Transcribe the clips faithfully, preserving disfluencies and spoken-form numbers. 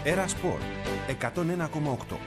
Έρα Σπορ εκατόν ένα κόμμα οκτώ.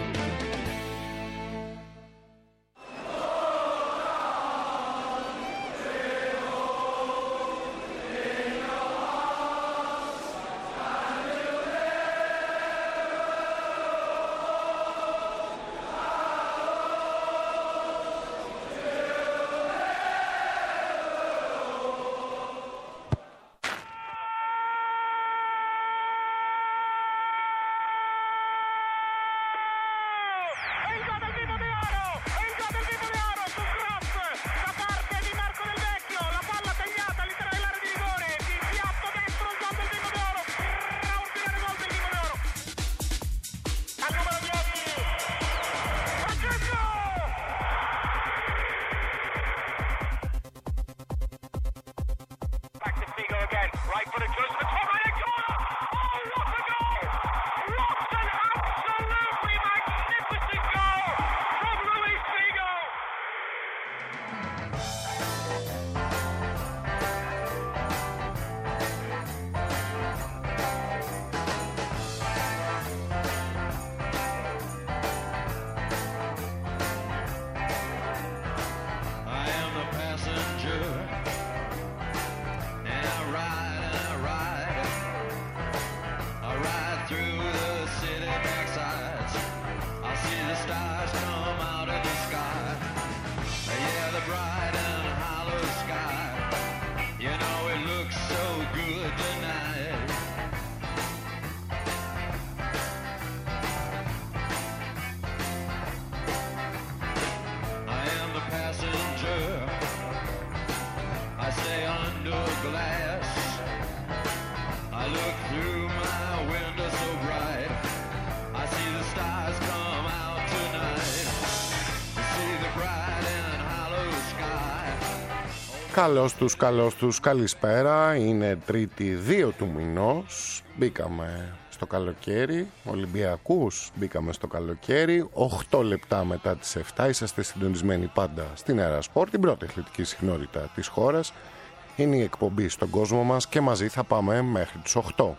Καλώς τους, καλώς τους, καλησπέρα. Είναι Τρίτη δύο του μηνός. Μπήκαμε στο καλοκαίρι. Ολυμπιακούς, μπήκαμε στο καλοκαίρι. οκτώ λεπτά μετά τις επτά. Είσαστε συντονισμένοι πάντα στην Έρα Σπορ, την πρώτη αθλητική συχνότητα της χώρας. Είναι η εκπομπή στον κόσμο μας και μαζί θα πάμε μέχρι τις οκτώ.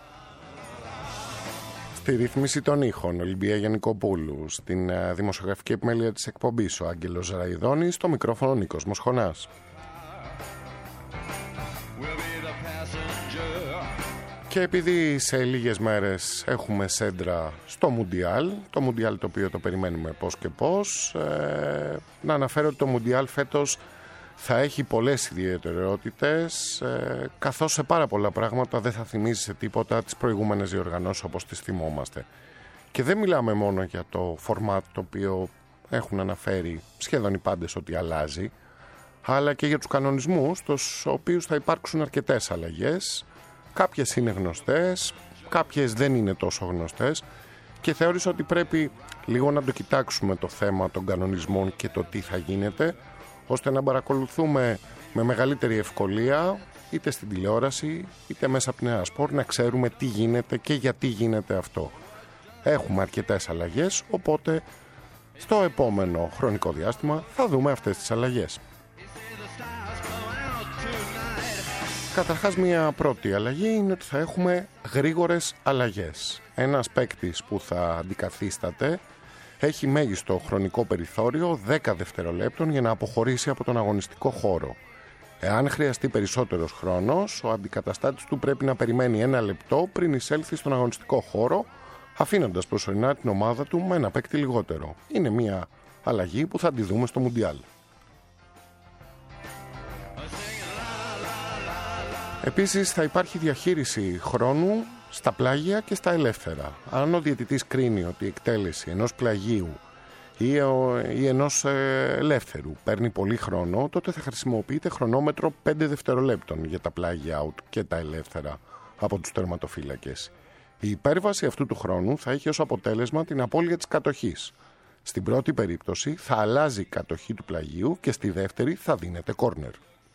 Στη ρύθμιση των ήχων, Ολυμπία Γιαννικοπούλου. Στην δημοσιογραφική επιμέλεια της εκπομπής, ο Άγγελος Ραϊδόνης. Στο μικρόφωνο, Νίκος Μοσχονάς. Και επειδή σε λίγες μέρες έχουμε σέντρα στο Μουντιάλ, το Μουντιάλ το οποίο το περιμένουμε πώς και πώς, ε, να αναφέρω ότι το Μουντιάλ φέτος θα έχει πολλές ιδιαιτερότητες, ε, καθώς σε πάρα πολλά πράγματα δεν θα θυμίζει σε τίποτα τις προηγούμενες διοργανώσεις όπως τις θυμόμαστε. Και δεν μιλάμε μόνο για το φορμάτ το οποίο έχουν αναφέρει σχεδόν οι πάντες ότι αλλάζει, αλλά και για τους κανονισμούς, τους οποίους θα υπάρξουν αρκετές αλλαγές. Κάποιες είναι γνωστές, κάποιες δεν είναι τόσο γνωστές και θεώρησα ότι πρέπει λίγο να το κοιτάξουμε το θέμα των κανονισμών και το τι θα γίνεται, ώστε να παρακολουθούμε με μεγαλύτερη ευκολία είτε στην τηλεόραση είτε μέσα από την Έρα Σπορ, να ξέρουμε τι γίνεται και γιατί γίνεται αυτό. Έχουμε αρκετές αλλαγές, οπότε στο επόμενο χρονικό διάστημα θα δούμε αυτές τις αλλαγές. Καταρχάς, μια πρώτη αλλαγή είναι ότι θα έχουμε γρήγορες αλλαγές. Ένας παίκτης που θα αντικαθίσταται έχει μέγιστο χρονικό περιθώριο δέκα δευτερολέπτων για να αποχωρήσει από τον αγωνιστικό χώρο. Εάν χρειαστεί περισσότερος χρόνος, ο αντικαταστάτης του πρέπει να περιμένει ένα λεπτό πριν εισέλθει στον αγωνιστικό χώρο, αφήνοντας προσωρινά την ομάδα του με ένα παίκτη λιγότερο. Είναι μια αλλαγή που θα τη δούμε στο Μουντιάλ. Επίσης θα υπάρχει διαχείριση χρόνου στα πλάγια και στα ελεύθερα. Αν ο διαιτητής κρίνει ότι η εκτέλεση ενός πλαγίου ή, ο, ή ενός ε, ελεύθερου παίρνει πολύ χρόνο, τότε θα χρησιμοποιείται χρονόμετρο πέντε δευτερολέπτων για τα πλάγια out και τα ελεύθερα από τους τερματοφύλακες. Η υπέρβαση αυτού του χρόνου θα έχει ως αποτέλεσμα την απώλεια της κατοχής. Στην πρώτη περίπτωση θα αλλάζει η κατοχή του πλαγίου και στη δεύτερη θα δίνεται κόρνερ.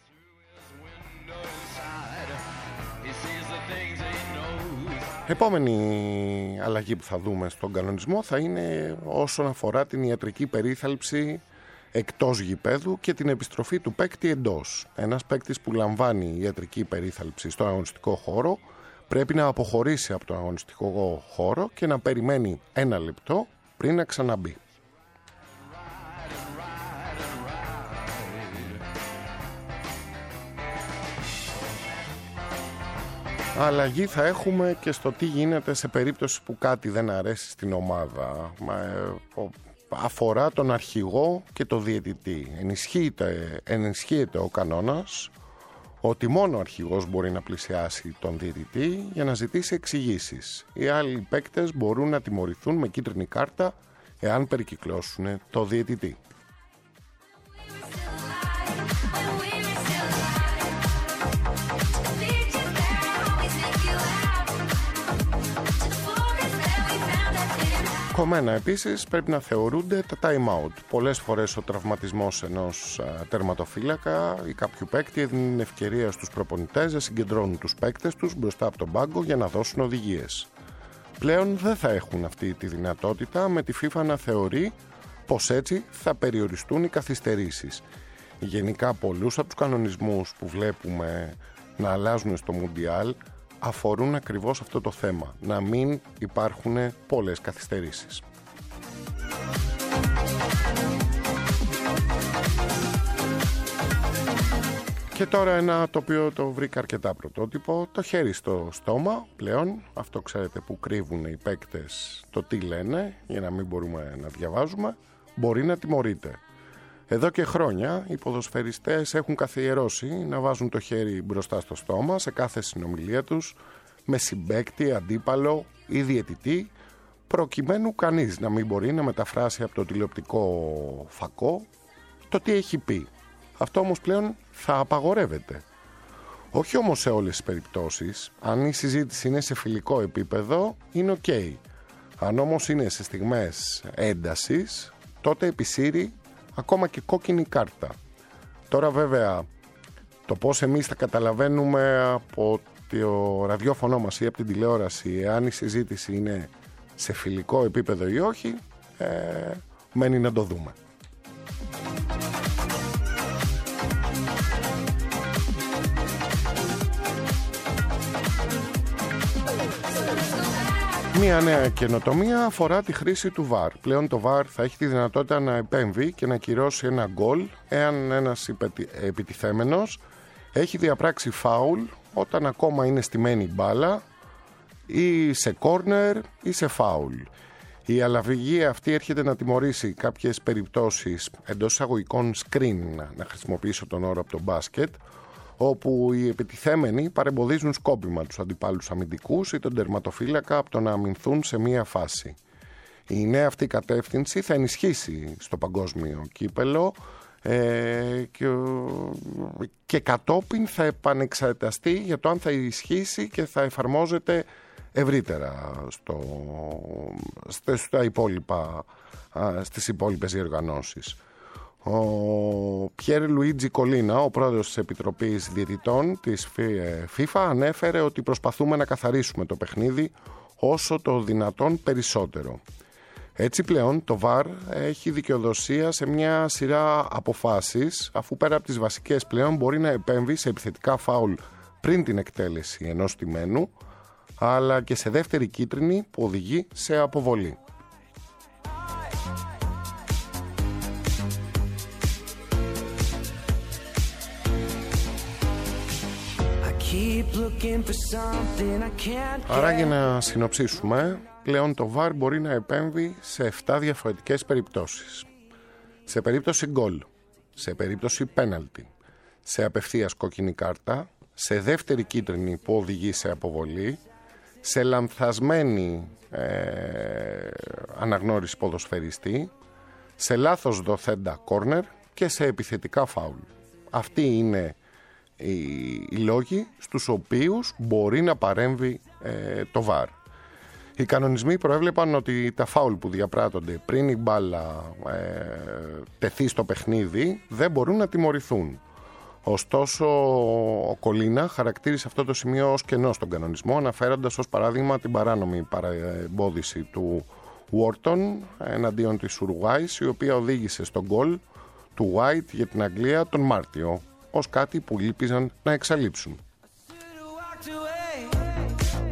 Επόμενη αλλαγή που θα δούμε στον κανονισμό θα είναι όσον αφορά την ιατρική περίθαλψη εκτός γηπέδου και την επιστροφή του παίκτη εντός. Ένας παίκτης που λαμβάνει ιατρική περίθαλψη στον αγωνιστικό χώρο πρέπει να αποχωρήσει από τον αγωνιστικό χώρο και να περιμένει ένα λεπτό πριν να ξαναμπεί. Αλλαγή θα έχουμε και στο τι γίνεται σε περίπτωση που κάτι δεν αρέσει στην ομάδα. Αφορά τον αρχηγό και το διαιτητή. Ενισχύεται, ενισχύεται ο κανόνας ότι μόνο ο αρχηγός μπορεί να πλησιάσει τον διαιτητή για να ζητήσει εξηγήσεις. Οι άλλοι παίκτες μπορούν να τιμωρηθούν με κίτρινη κάρτα εάν περικυκλώσουν το διαιτητή. Κομμένα επίσης πρέπει να θεωρούνται τα time out. Πολλές φορές ο τραυματισμός ενός α, τερματοφύλακα ή κάποιου παίκτη δίνει ευκαιρία στους προπονητές να συγκεντρώνουν τους παίκτες τους μπροστά από τον πάγκο για να δώσουν οδηγίες. Πλέον δεν θα έχουν αυτή τη δυνατότητα, με τη FIFA να θεωρεί πως έτσι θα περιοριστούν οι καθυστερήσεις. Γενικά πολλούς από τους κανονισμούς που βλέπουμε να αλλάζουν στο Μουντιάλ αφορούν ακριβώς αυτό το θέμα, να μην υπάρχουν πολλές καθυστερήσεις. Και τώρα ένα το οποίο το βρήκα αρκετά πρωτότυπο, το χέρι στο στόμα πλέον, αυτό ξέρετε που κρύβουν οι παίκτες το τι λένε για να μην μπορούμε να διαβάζουμε, μπορεί να τιμωρείται. Εδώ και χρόνια οι ποδοσφαιριστές έχουν καθιερώσει να βάζουν το χέρι μπροστά στο στόμα σε κάθε συνομιλία τους με συμπαίκτη, αντίπαλο ή διαιτητή, προκειμένου κανείς να μην μπορεί να μεταφράσει από το τηλεοπτικό φακό το τι έχει πει. Αυτό όμως πλέον θα απαγορεύεται. Όχι όμως σε όλες τις περιπτώσεις. Αν η συζήτηση είναι σε φιλικό επίπεδο είναι ok. Αν όμως είναι σε στιγμές έντασης, τότε επισύρει ακόμα και κόκκινη κάρτα. Τώρα βέβαια το πώς εμείς θα καταλαβαίνουμε από το ραδιόφωνο μας ή από την τηλεόραση εάν η συζήτηση είναι σε φιλικό επίπεδο ή όχι, ε, μένει να το δούμε. Μία νέα καινοτομία αφορά τη χρήση του βαρ. Πλέον το βαρ θα έχει τη δυνατότητα να επέμβει και να κυρώσει ένα γκολ εάν ένας επιτιθέμενος έχει διαπράξει φάουλ όταν ακόμα είναι στημένη μπάλα ή σε κόρνερ ή σε φάουλ. Η αλλαγή αυτή έρχεται να τιμωρήσει κάποιες περιπτώσεις εντός εισαγωγικών screen, να χρησιμοποιήσω τον όρο από το μπάσκετ, όπου οι επιτιθέμενοι παρεμποδίζουν σκόπιμα τους αντιπάλους αμυντικούς ή τον τερματοφύλακα από το να αμυνθούν σε μία φάση. Η νέα αυτή κατεύθυνση θα ενισχύσει στο παγκόσμιο κύπελο ε, και, και κατόπιν θα επανεξεταστεί για το αν θα ισχύσει και θα εφαρμόζεται ευρύτερα στο, στα υπόλοιπα, στις υπόλοιπες διοργανώσεις. Ο Πιέρ Λουίτζι Κολίνα, ο πρόεδρος της Επιτροπής Διαιτητών της FIFA, ανέφερε ότι προσπαθούμε να καθαρίσουμε το παιχνίδι όσο το δυνατόν περισσότερο. Έτσι πλέον το βαρ έχει δικαιοδοσία σε μια σειρά αποφάσεις, αφού πέρα από τις βασικές πλέον μπορεί να επέμβει σε επιθετικά φάουλ πριν την εκτέλεση ενός τιμένου, αλλά και σε δεύτερη κίτρινη που οδηγεί σε αποβολή. Άρα για να συνοψίσουμε, πλέον το βαρ μπορεί να επέμβει σε επτά διαφορετικές περιπτώσεις. Σε περίπτωση γκολ, σε περίπτωση πέναλτι, σε απευθείας κόκκινη κάρτα, σε δεύτερη κίτρινη που οδηγεί σε αποβολή, σε λανθασμένη ε, αναγνώριση ποδοσφαιριστή, σε λάθος δοθέντα κόρνερ και σε επιθετικά φάουλ. Αυτοί είναι οι, οι λόγοι στους οποίους μπορεί να παρέμβει ε, το βαρ. Οι κανονισμοί προέβλεπαν ότι τα φάουλ που διαπράττονται πριν η μπάλα ε, τεθεί στο παιχνίδι δεν μπορούν να τιμωρηθούν. Ωστόσο, ο Κολίνα χαρακτήρισε αυτό το σημείο ως κενό στον κανονισμό, αναφέροντας ως παράδειγμα την παράνομη παρεμπόδιση του Wharton εναντίον της Ουρουάης, η οποία οδήγησε στον γκολ του White για την Αγγλία τον Μάρτιο, ως κάτι που ήλπιζαν να εξαλείψουν.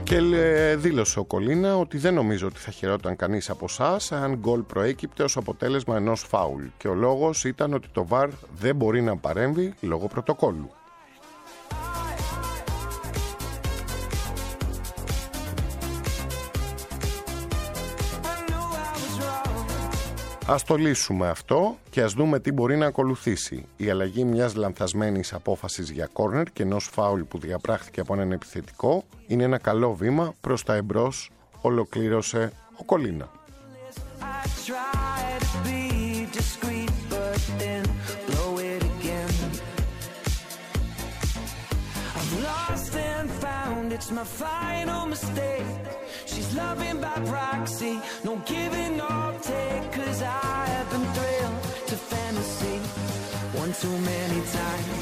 Και δήλωσε ο Κολίνα ότι δεν νομίζω ότι θα χαιρόταν κανείς από εσάς αν γκολ προέκυπτε ως αποτέλεσμα ενός φάουλ. Και ο λόγος ήταν ότι το βαρ δεν μπορεί να παρέμβει λόγω πρωτοκόλλου. Ας το λύσουμε αυτό και ας δούμε τι μπορεί να ακολουθήσει. Η αλλαγή μιας λανθασμένης απόφασης για κόρνερ και ενός φάουλ που διαπράχθηκε από έναν επιθετικό είναι ένα καλό βήμα προς τα εμπρός, ολοκλήρωσε ο Κολίνα. It's my final mistake. She's loving by proxy. No giving or take. Cause I have been thrilled to fantasy one too many times.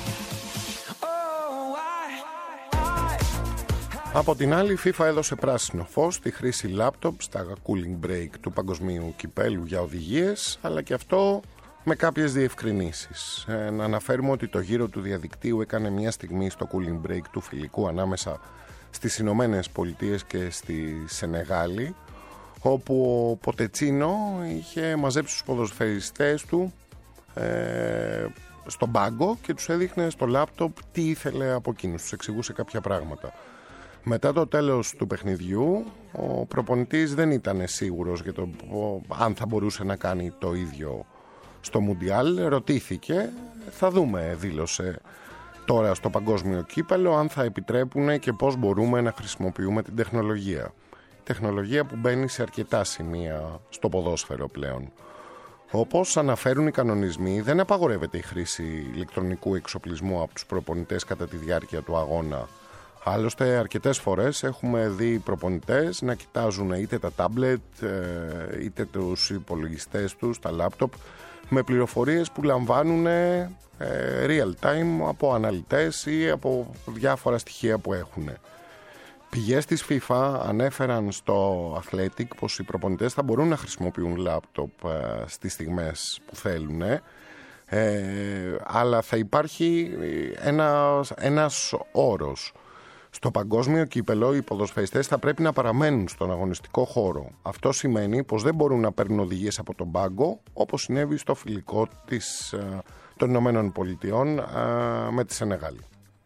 Oh, I, I, I... Από την άλλη, η FIFA έδωσε πράσινο φως στη χρήση λάπτοπ στα cooling break του παγκοσμίου κυπέλου για οδηγίες, αλλά και αυτό με κάποιες διευκρινήσεις. Ε, να αναφέρουμε ότι το γύρο του διαδικτύου έκανε μια στιγμή στο cooling break του φιλικού ανάμεσα στις Ηνωμένες Πολιτείες και στη Σενεγάλη, όπου ο Ποτετσίνο είχε μαζέψει τους ποδοσφαιριστές του ε, στον πάγκο και τους έδειχνε στο λάπτοπ τι ήθελε από εκείνους, τους εξηγούσε κάποια πράγματα. Μετά το τέλος του παιχνιδιού, ο προπονητής δεν ήταν σίγουρος για το αν θα μπορούσε να κάνει το ίδιο στο Μουντιάλ. Ρωτήθηκε, θα δούμε, δήλωσε τώρα στο παγκόσμιο κύπελο, αν θα επιτρέπουν και πώς μπορούμε να χρησιμοποιούμε την τεχνολογία. Τεχνολογία που μπαίνει σε αρκετά σημεία στο ποδόσφαιρο πλέον. Όπως αναφέρουν οι κανονισμοί, δεν απαγορεύεται η χρήση ηλεκτρονικού εξοπλισμού από τους προπονητές κατά τη διάρκεια του αγώνα. Άλλωστε, αρκετές φορές έχουμε δει προπονητές να κοιτάζουν είτε τα τάμπλετ είτε τους υπολογιστές τους, τα λάπτοπ, με πληροφορίες που λαμβάνουν ε, real time από αναλυτές ή από διάφορα στοιχεία που έχουν. Πηγές της FIFA ανέφεραν στο Athletic πως οι προπονητές θα μπορούν να χρησιμοποιούν λάπτοπ ε, στις στιγμές που θέλουν, ε, αλλά θα υπάρχει ένας, ένας όρος. Στο παγκόσμιο κύπελο οι ποδοσφαιριστές θα πρέπει να παραμένουν στον αγωνιστικό χώρο. Αυτό σημαίνει πως δεν μπορούν να παίρνουν οδηγίες από τον πάγκο, όπως συνέβη στο φιλικό της, των Ηνωμένων Πολιτειών με τη Σενεγάλη.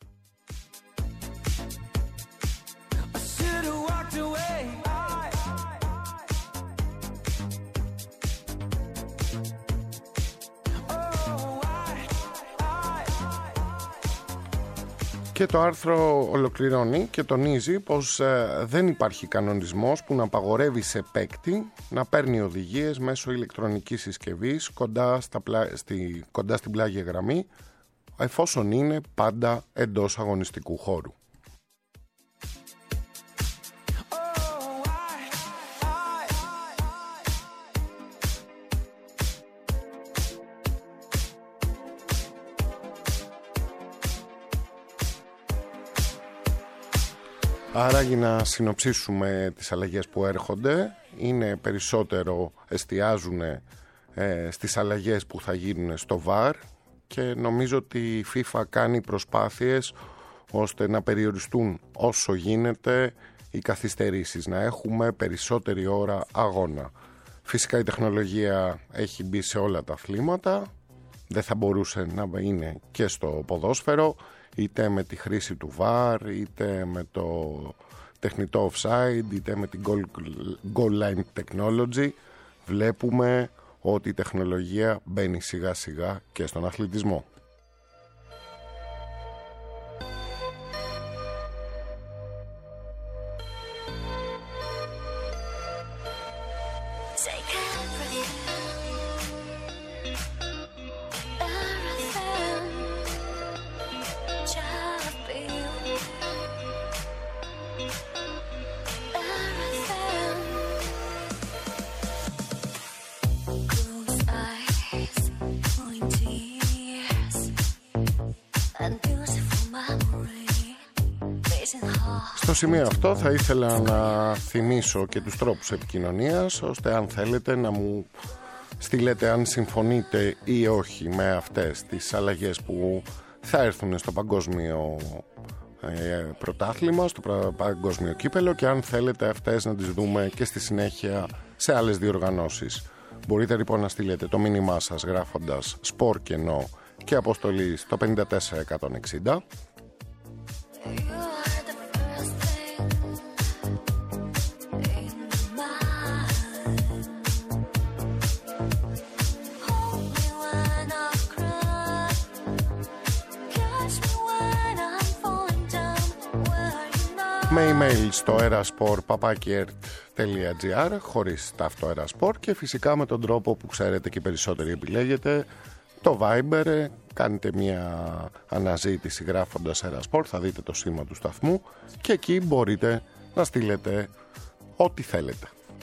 Και το άρθρο ολοκληρώνει και τονίζει πως ε, δεν υπάρχει κανονισμός που να απαγορεύει σε παίκτη να παίρνει οδηγίες μέσω ηλεκτρονικής συσκευής κοντά, στα πλα... στη... κοντά στην πλάγια γραμμή, εφόσον είναι πάντα εντός αγωνιστικού χώρου. Άρα, για να συνοψίσουμε τις αλλαγές που έρχονται, είναι περισσότερο εστιάζουν ε, στις αλλαγές που θα γίνουν στο βαρ και νομίζω ότι η FIFA κάνει προσπάθειες ώστε να περιοριστούν όσο γίνεται οι καθυστερήσεις, να έχουμε περισσότερη ώρα αγώνα. Φυσικά η τεχνολογία έχει μπει σε όλα τα αθλήματα, δεν θα μπορούσε να είναι και στο ποδόσφαιρο, είτε με τη χρήση του βαρ, είτε με το τεχνητό offside, είτε με την goal, goal line technology. Βλέπουμε ότι η τεχνολογία μπαίνει σιγά σιγά και στον αθλητισμό. Στο σημείο αυτό θα ήθελα να θυμίσω και τους τρόπους επικοινωνίας, ώστε αν θέλετε να μου στείλετε αν συμφωνείτε ή όχι με αυτές τις αλλαγές που θα έρθουν στο παγκόσμιο πρωτάθλημα, στο παγκόσμιο κύπελο, και αν θέλετε αυτές να τις δούμε και στη συνέχεια σε άλλες διοργανώσεις. Μπορείτε λοιπόν να στείλετε το μήνυμά σας γράφοντας σπορ κενό και αποστολή στο πέντε τέσσερα εκατόν εξήντα. Με email στο eraspor παπάκι ερτ τελεία τζι άρ χωρίς ταύτο eraspor, και φυσικά με τον τρόπο που ξέρετε και περισσότεροι επιλέγετε, το Viber. Κάνετε μια αναζήτηση γράφοντας eraspor, θα δείτε το σήμα του σταθμού και εκεί μπορείτε να στείλετε ό,τι θέλετε.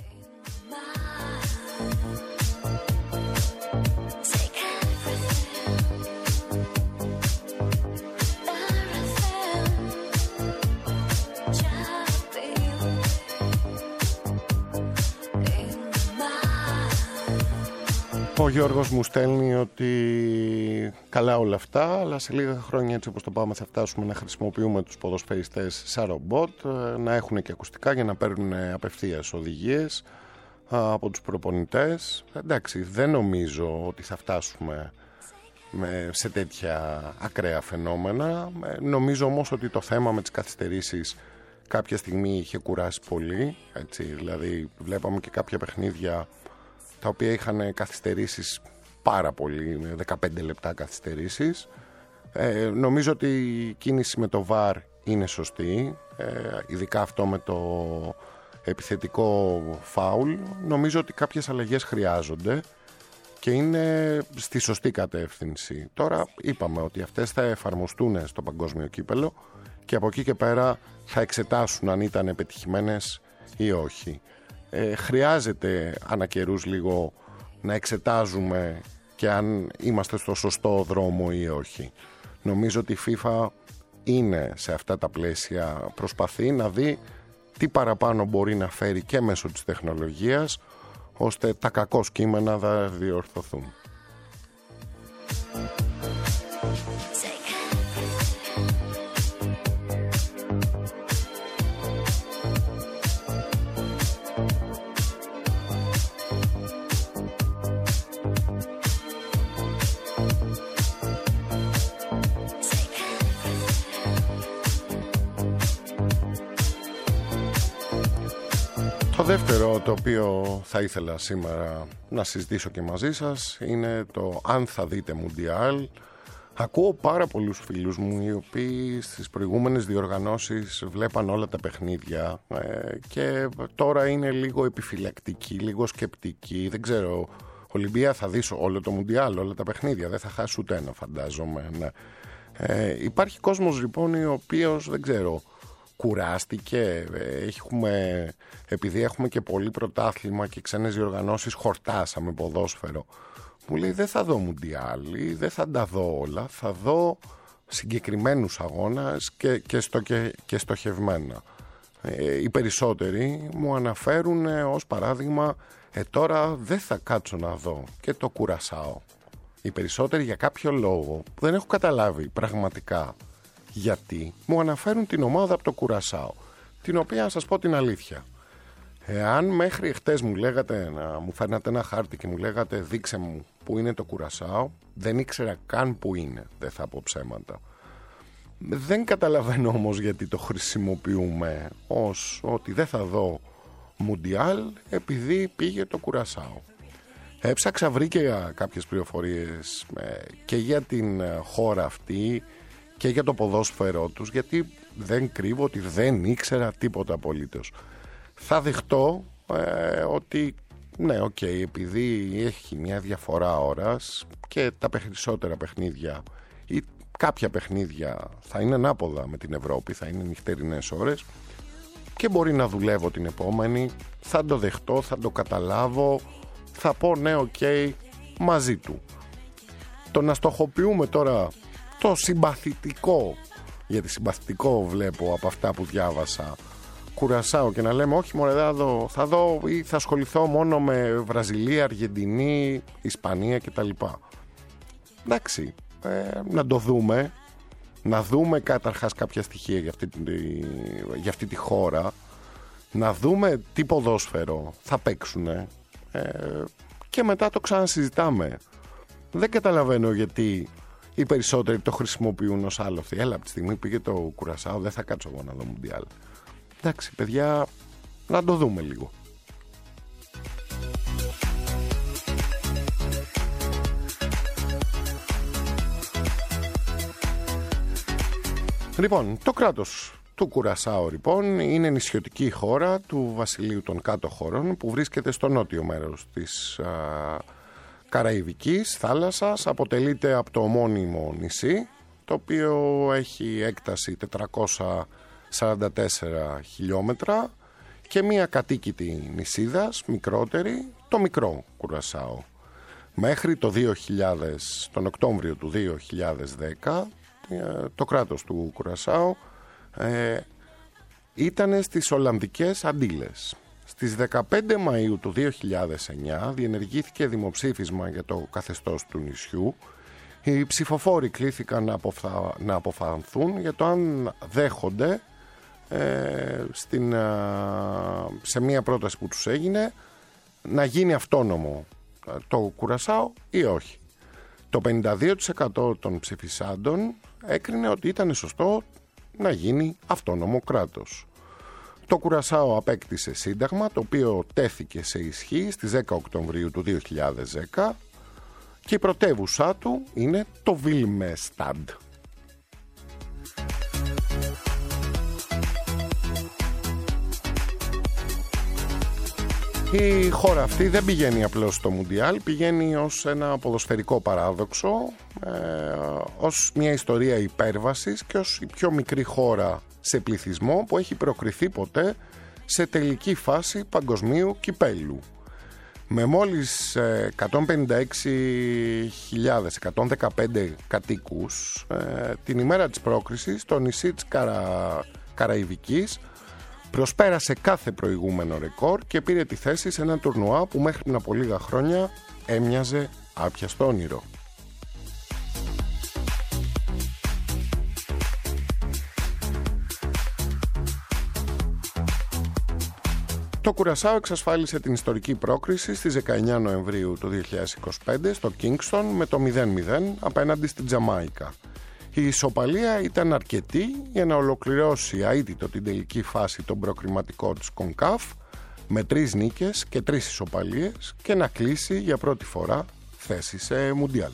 Ο Γιώργος μου στέλνει ότι καλά όλα αυτά, αλλά σε λίγα χρόνια, έτσι όπως το πάμε, θα φτάσουμε να χρησιμοποιούμε τους ποδοσφαιριστές σαν ρομπότ, να έχουν και ακουστικά για να παίρνουν απευθείας οδηγίες από τους προπονητές. Εντάξει, δεν νομίζω ότι θα φτάσουμε σε τέτοια ακραία φαινόμενα. Νομίζω όμως ότι το θέμα με τις καθυστερήσεις κάποια στιγμή είχε κουράσει πολύ, έτσι, δηλαδή βλέπαμε και κάποια παιχνίδια τα οποία είχαν καθυστερήσεις πάρα πολύ, με δεκαπέντε λεπτά καθυστερήσεις. Ε, νομίζω ότι η κίνηση με το βαρ είναι σωστή, ε, ειδικά αυτό με το επιθετικό φάουλ. Νομίζω ότι κάποιες αλλαγές χρειάζονται και είναι στη σωστή κατεύθυνση. Τώρα είπαμε ότι αυτές θα εφαρμοστούν στο παγκόσμιο κύπελο και από εκεί και πέρα θα εξετάσουν αν ήταν επιτυχημένες ή όχι. Ε, χρειάζεται ανά καιρούς λίγο να εξετάζουμε και αν είμαστε στο σωστό δρόμο ή όχι. Νομίζω ότι η FIFA είναι σε αυτά τα πλαίσια, προσπαθεί να δει τι παραπάνω μπορεί να φέρει και μέσω της τεχνολογίας, ώστε τα κακώς κείμενα θα διορθωθούν. Το δεύτερο το οποίο θα ήθελα σήμερα να συζητήσω και μαζί σας είναι το αν θα δείτε Μουντιάλ. Ακούω πάρα πολλούς φίλους μου οι οποίοι στις προηγούμενες διοργανώσεις βλέπαν όλα τα παιχνίδια ε, και τώρα είναι λίγο επιφυλακτικοί, λίγο σκεπτικοί. Δεν ξέρω, Ολυμπία, θα δεις όλο το Μουντιάλ, όλα τα παιχνίδια, δεν θα χάσει ούτε ένα, φαντάζομαι. Ναι. Ε, υπάρχει κόσμος λοιπόν ο οποίος, δεν ξέρω, κουράστηκε. Έχουμε, επειδή έχουμε και πολύ πρωτάθλημα και ξένες διοργανώσεις, χορτάσαμε ποδόσφαιρο. Μου λέει δεν θα δω Μουντιάλ ή δεν θα τα δω όλα, θα δω συγκεκριμένους αγώνες και, και, στο, και, και στοχευμένα. Ε, οι περισσότεροι μου αναφέρουν ε, ως παράδειγμα ε, τώρα δεν θα κάτσω να δω και το Κουρασάο. Οι περισσότεροι για κάποιο λόγο που δεν έχω καταλάβει πραγματικά γιατί μου αναφέρουν την ομάδα από το Κουρασάο, την οποία να σας πω την αλήθεια, εάν μέχρι χτες μου λέγατε, να μου φέρνατε ένα χάρτη και μου λέγατε δείξε μου που είναι το Κουρασάο, δεν ήξερα καν που είναι, δεν θα πω ψέματα. Δεν καταλαβαίνω όμως γιατί το χρησιμοποιούμε ως ότι δεν θα δω Μουντιάλ επειδή πήγε το Κουρασάο. Έψαξα, βρήκα κάποιες πληροφορίες και για την χώρα αυτή και για το ποδόσφαιρό τους, γιατί δεν κρύβω ότι δεν ήξερα τίποτα απολύτως. Θα δεχτώ ε, ότι ναι, οκ, okay, επειδή έχει μια διαφορά ώρας και τα περισσότερα παιχνίδια ή κάποια παιχνίδια θα είναι ανάποδα με την Ευρώπη, θα είναι νυχτερινές ώρες και μπορεί να δουλεύω την επόμενη, θα το δεχτώ, θα το καταλάβω, θα πω ναι, οκ, okay, μαζί του. Το να στοχοποιούμε τώρα το συμπαθητικό, γιατί συμπαθητικό βλέπω από αυτά που διάβασα, Κουρασάο, και να λέμε όχι μωρέ, θα δω, θα δω ή θα ασχοληθώ μόνο με Βραζιλία, Αργεντινή, Ισπανία κτλ. Εντάξει, ε, να το δούμε, να δούμε καταρχάς κάποια στοιχεία για αυτή, τη, για αυτή τη χώρα, να δούμε τι ποδόσφαιρο θα παίξουνε ε, και μετά το ξανασυζητάμε. Δεν καταλαβαίνω γιατί οι περισσότεροι το χρησιμοποιούν ως άλοθη. Έλα, από τη στιγμή πήγε το Κουρασάο, δεν θα κάτσω εγώ να δω Μουντιάλ. Εντάξει, παιδιά, να το δούμε λίγο. Λοιπόν, το κράτος του Κουρασάο λοιπόν είναι νησιωτική χώρα του βασιλείου των κάτω χωρών που βρίσκεται στο νότιο μέρος της α, Καραϊβικής θάλασσας. Αποτελείται από το ομώνυμο νησί, το οποίο έχει έκταση τετρακόσια σαράντα τέσσερα χιλιόμετρα και μία κατοίκητη νησίδας μικρότερη, το μικρό Κουρασάο. Μέχρι το δύο χιλιάδες, τον Οκτώβριο του δύο χιλιάδες δέκα, το κράτος του Κουρασάο ε, ήταν στις Ολλανδικές Αντίλες. Στις δεκαπέντε Μαΐου του δύο χιλιάδες εννιά διενεργήθηκε δημοψήφισμα για το καθεστώς του νησιού. Οι ψηφοφόροι κλήθηκαν να, αποφα... να αποφανθούν για το αν δέχονται ε, στην, ε, σε μία πρόταση που τους έγινε να γίνει αυτόνομο το Κουρασάο ή όχι. Το πενήντα δύο τοις εκατό των ψηφισάντων έκρινε ότι ήταν σωστό να γίνει αυτόνομο κράτος. Το Κουρασάο απέκτησε σύνταγμα, το οποίο τέθηκε σε ισχύ στις δέκα Οκτωβρίου του δύο χιλιάδες δέκα και η πρωτεύουσά του είναι το Βίλμεσταντ. Η χώρα αυτή δεν πηγαίνει απλώς στο Μουντιάλ, πηγαίνει ως ένα ποδοσφαιρικό παράδοξο, ε, ως μια ιστορία υπέρβασης και ως η πιο μικρή χώρα σε πληθυσμό που έχει προκριθεί ποτέ σε τελική φάση παγκοσμίου κυπέλλου. Με μόλις εκατόν πενήντα έξι χιλιάδες εκατόν δεκαπέντε κατοίκους, ε, την ημέρα της πρόκρισης το νησί της Καρα... Καραϊβικής προσπέρασε κάθε προηγούμενο ρεκόρ και πήρε τη θέση σε ένα τουρνουά που μέχρι πριν από λίγα χρόνια έμοιαζε άπιαστο όνειρο. Το Κουρασάο εξασφάλισε την ιστορική πρόκριση στις δεκαεννιά Νοεμβρίου του δύο χιλιάδες είκοσι πέντε στο Κίνγκστον με το μηδέν μηδέν απέναντι στην Τζαμάικα. Η ισοπαλία ήταν αρκετή για να ολοκληρώσει αίτητο την τελική φάση των προκριματικών της κονκάφ με τρεις νίκες και τρεις ισοπαλίες και να κλείσει για πρώτη φορά θέση σε Μουντιάλ.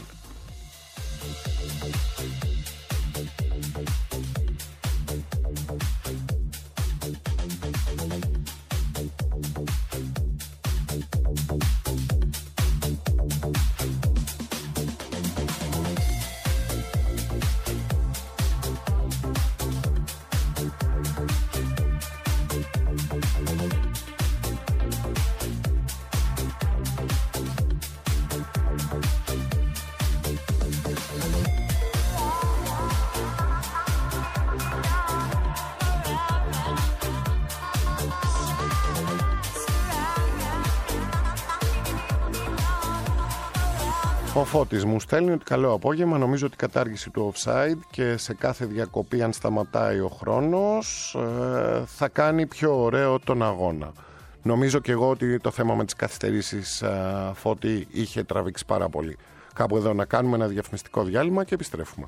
Ο Φώτης μου στέλνει ότι καλό απόγευμα, νομίζω ότι η κατάργηση του offside και σε κάθε διακοπή αν σταματάει ο χρόνος ε, θα κάνει πιο ωραίο τον αγώνα. Νομίζω και εγώ ότι το θέμα με τις καθυστερήσεις ε, Φώτη είχε τραβήξει πάρα πολύ. Κάπου εδώ να κάνουμε ένα διαφημιστικό διάλειμμα και επιστρέφουμε.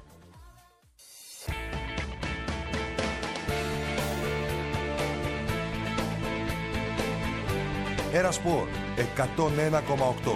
Ένα Σπορ εκατόν ένα κόμμα οκτώ.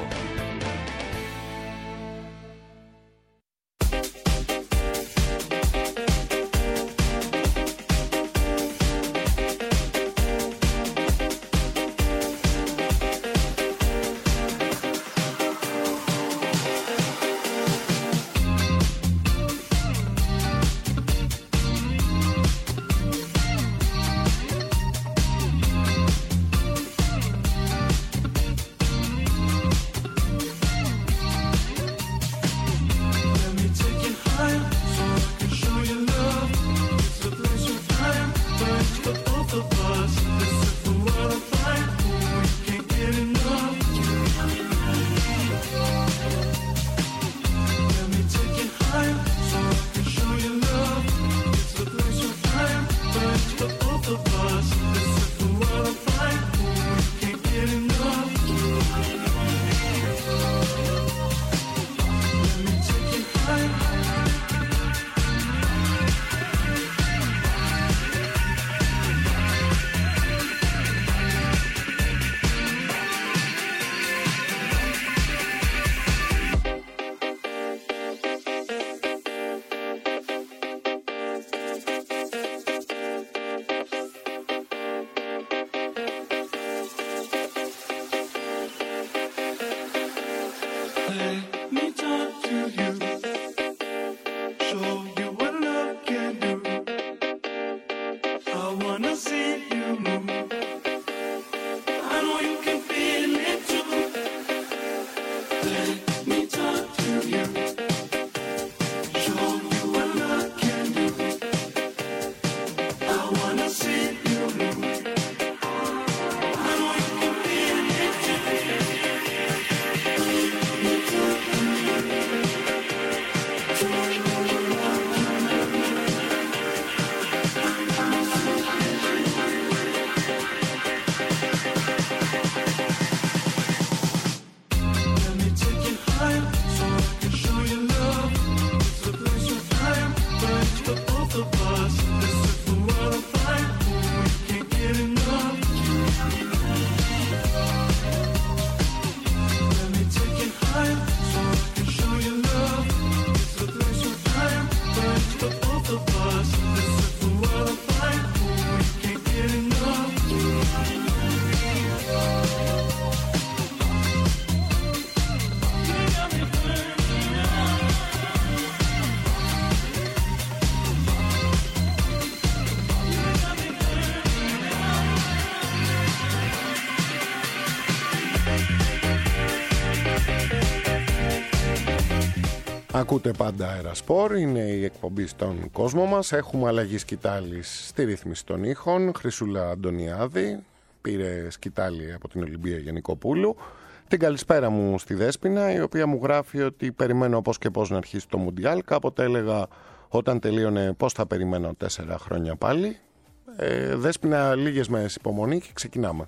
Ακούτε πάντα Αερασπορ, είναι η εκπομπή στον κόσμο μας. Έχουμε αλλαγή σκητάλης στη ρύθμιση των ήχων. Χρυσούλα Αντωνιάδη πήρε σκητάλη από την Ολυμπία Γενικοπούλου. Την καλησπέρα μου στη Δέσποινα, η οποία μου γράφει ότι περιμένω πώς και πώς να αρχίσει το Μουντιάλ. Κάποτε έλεγα όταν τελείωνε πώς θα περιμένω τέσσερα χρόνια πάλι. ε, Δέσποινα, λίγες μέρες υπομονή και ξεκινάμε.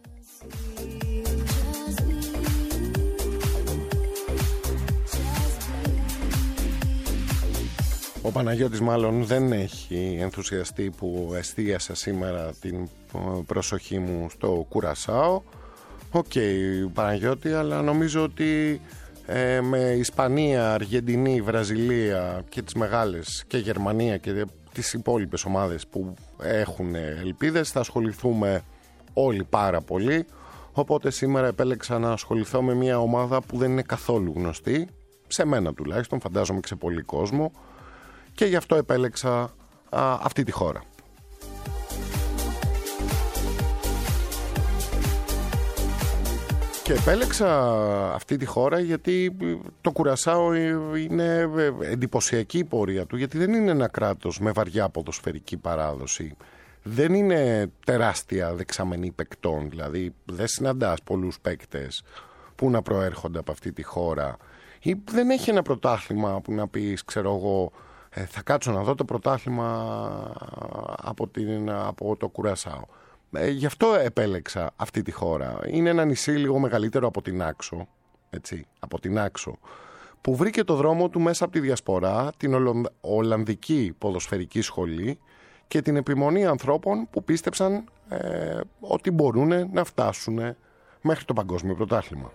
Ο Παναγιώτης μάλλον δεν έχει ενθουσιαστεί που εστίασα σήμερα την προσοχή μου στο Κουρασάο. Οκ, okay, Παναγιώτη, αλλά νομίζω ότι ε, με Ισπανία, Αργεντινή, Βραζιλία και τις μεγάλες και Γερμανία και τις υπόλοιπες ομάδες που έχουν ελπίδες θα ασχοληθούμε όλοι πάρα πολύ. Οπότε σήμερα επέλεξα να ασχοληθώ με μια ομάδα που δεν είναι καθόλου γνωστή, σε μένα τουλάχιστον, φαντάζομαι και σε πολύ κόσμο. Και γι' αυτό επέλεξα α, αυτή τη χώρα. Και επέλεξα αυτή τη χώρα γιατί το Κουρασάο είναι εντυπωσιακή η πορεία του, γιατί δεν είναι ένα κράτος με βαριά ποδοσφαιρική παράδοση. Δεν είναι τεράστια δεξαμενή παικτών, δηλαδή δεν συναντάς πολλούς παίκτες που να προέρχονται από αυτή τη χώρα. Ή δεν έχει ένα πρωτάθλημα που να πεις, ξέρω εγώ, θα κάτσω να δω το πρωτάθλημα από, την, από το Κουρασάο. Ε, γι' αυτό επέλεξα αυτή τη χώρα. Είναι ένα νησί λίγο μεγαλύτερο από την Άξο, έτσι, από την Άξο, που βρήκε το δρόμο του μέσα από τη διασπορά, την Ολλανδ... Ολλανδική ποδοσφαιρική σχολή και την επιμονή ανθρώπων που πίστεψαν ε, ότι μπορούν να φτάσουν μέχρι το παγκόσμιο πρωτάθλημα.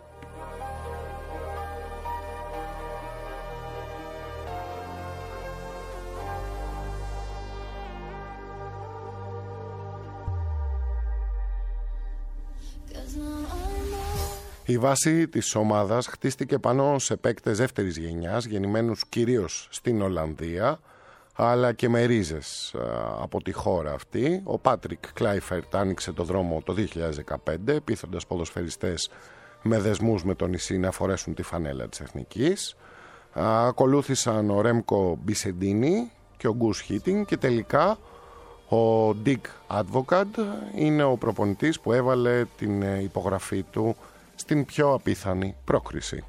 Η βάση της ομάδας χτίστηκε πάνω σε παίκτες δεύτερης γενιάς, γεννημένους κυρίως στην Ολλανδία, αλλά και με ρίζες από τη χώρα αυτή. Ο Πάτρικ Κλάιφερτ άνοιξε το δρόμο το δύο χιλιάδες δεκαπέντε, πείθοντας ποδοσφαιριστές με δεσμούς με το νησί να φορέσουν τη φανέλα της εθνικής. Ακολούθησαν ο Ρέμκο Μπισεντίνι και ο Γκους Χίτινγκ και τελικά ο Ντίκ Άντβοκαντ είναι ο προπονητής που έβαλε την υπογραφή του στην πιο απίθανη πρόκριση.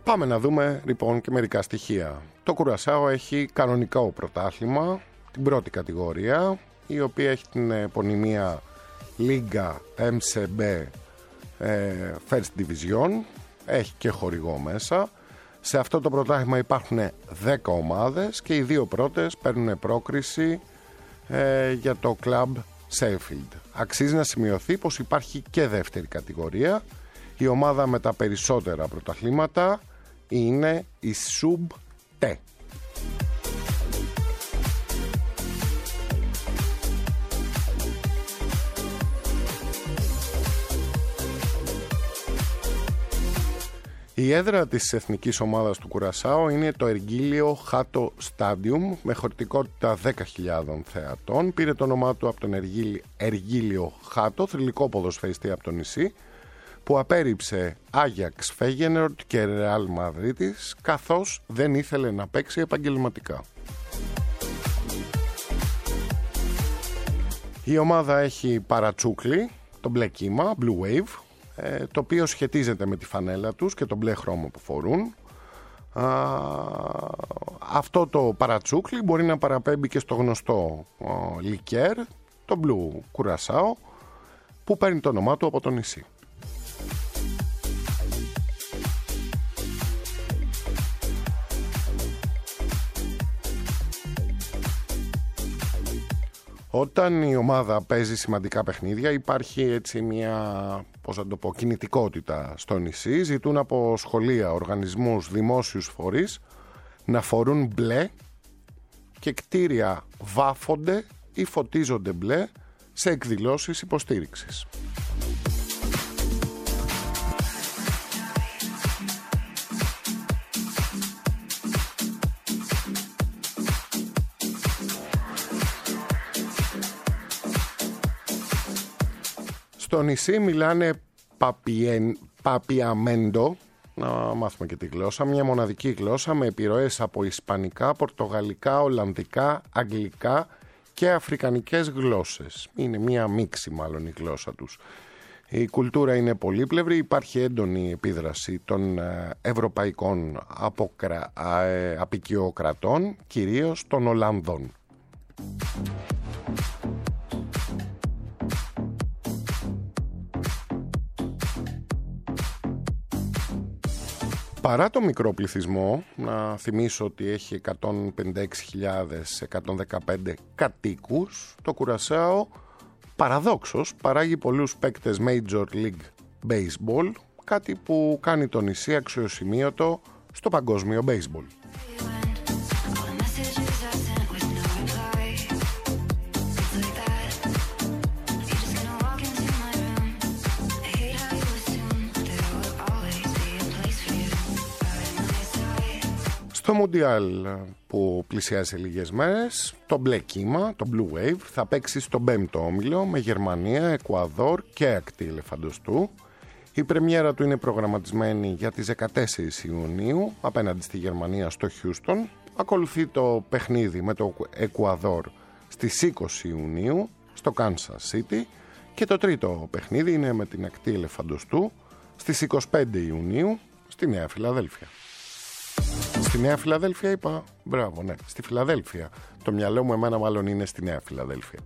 Πάμε να δούμε λοιπόν και μερικά στοιχεία. Το Κουρασάο έχει κανονικό πρωτάθλημα, την πρώτη κατηγορία, η οποία έχει την επωνυμία Λίγκα εμ σι μπι First Division, έχει και χορηγό μέσα. Σε αυτό το πρωτάθλημα υπάρχουν δέκα ομάδες και οι δύο πρώτες παίρνουν πρόκριση ε, για το Club Sheffield. Αξίζει να σημειωθεί πως υπάρχει και δεύτερη κατηγορία. Η ομάδα με τα περισσότερα πρωταθλήματα είναι η Sub T. Η έδρα της εθνικής ομάδας του Κουρασάο είναι το Εργίλιο Χάτο Stadium με χωρητικότητα δέκα χιλιάδες θεατών. Πήρε το όνομά του από τον Εργίλιο Χάτο, θρυλικό ποδοσφαιριστή από το νησί, που απέρριψε Άγιαξ, Φέγενορντ και Ρεάλ Μαδρίτης, καθώς δεν ήθελε να παίξει επαγγελματικά. Η ομάδα έχει παρατσούκλι, το μπλε κύμα, Blue Wave, το οποίο σχετίζεται με τη φανέλα τους και τον μπλε χρώμα που φορούν. Α, αυτό το παρατσούκλι μπορεί να παραπέμπει και στο γνωστό α, λικέρ, το Blue Κουρασάο, που παίρνει το όνομά του από το νησί. Όταν η ομάδα παίζει σημαντικά παιχνίδια υπάρχει έτσι μια, πώς να το πω, κινητικότητα στο νησί. Ζητούν από σχολεία, οργανισμούς, δημόσιους φορείς να φορούν μπλε και κτίρια βάφονται ή φωτίζονται μπλε σε εκδηλώσεις υποστήριξης. Στο νησί μιλάνε παπιεν, παπιαμέντο, να μάθουμε και τη γλώσσα, μια μοναδική γλώσσα με επιρροές από ισπανικά, πορτογαλικά, ολλανδικά, αγγλικά και αφρικανικές γλώσσες. Είναι μια μίξη μάλλον η γλώσσα τους. Η κουλτούρα είναι πολύπλευρη, υπάρχει έντονη επίδραση των ευρωπαϊκών αποκρα... απικιοκρατών, κυρίως των Ολλανδών. Παρά το μικρό πληθυσμό, να θυμίσω ότι έχει εκατόν πενήντα έξι χιλιάδες εκατόν δεκαπέντε κατοίκους, το Κουρασάο παραδόξως παράγει πολλούς παίκτες Major League Baseball, κάτι που κάνει το νησί αξιοσημείωτο στο παγκόσμιο baseball. Στο Μουντιάλ που πλησιάζει σε λίγες μέρες, το μπλε κύμα, το Blue Wave, θα παίξει στον πέμπτο όμιλο με Γερμανία, Εκουαδόρ και ακτή ελεφαντοστού. Η πρεμιέρα του είναι προγραμματισμένη για τις δεκατέσσερις Ιουνίου απέναντι στη Γερμανία στο Χιούστον. Ακολουθεί το παιχνίδι με το Εκουαδόρ στις είκοσι Ιουνίου στο Kansas City και το τρίτο παιχνίδι είναι με την ακτή ελεφαντοστού στις είκοσι πέντε Ιουνίου στη Νέα Φιλαδέλφια. Στη Νέα Φιλαδέλφια είπα, μπράβο, ναι, στη Φιλαδέλφια. Το μυαλό μου εμένα μάλλον είναι στη Νέα Φιλαδέλφια.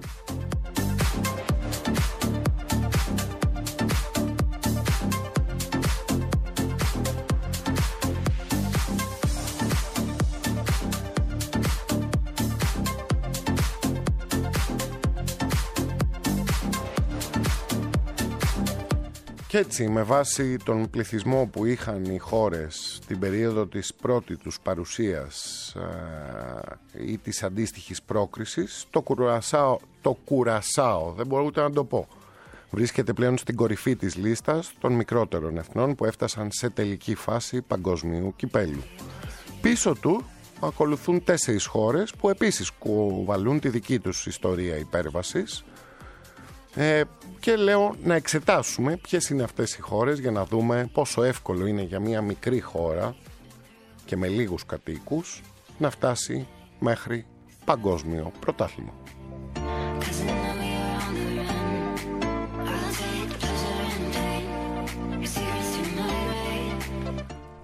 Και έτσι, με βάση τον πληθυσμό που είχαν οι χώρες την περίοδο της πρώτης τους παρουσίας ε, ή της αντίστοιχης πρόκρισης, το Κουρασάο, το Κουρασάο, δεν μπορώ ούτε να το πω, βρίσκεται πλέον στην κορυφή της λίστας των μικρότερων εθνών που έφτασαν σε τελική φάση παγκοσμίου κυπέλου. Πίσω του ακολουθούν τέσσερις χώρες που επίσης κουβαλούν τη δική τους ιστορία υπέρβασης. Ε, και λέω να εξετάσουμε ποιες είναι αυτές οι χώρες για να δούμε πόσο εύκολο είναι για μια μικρή χώρα και με λίγους κατοίκους να φτάσει μέχρι παγκόσμιο πρωτάθλημα.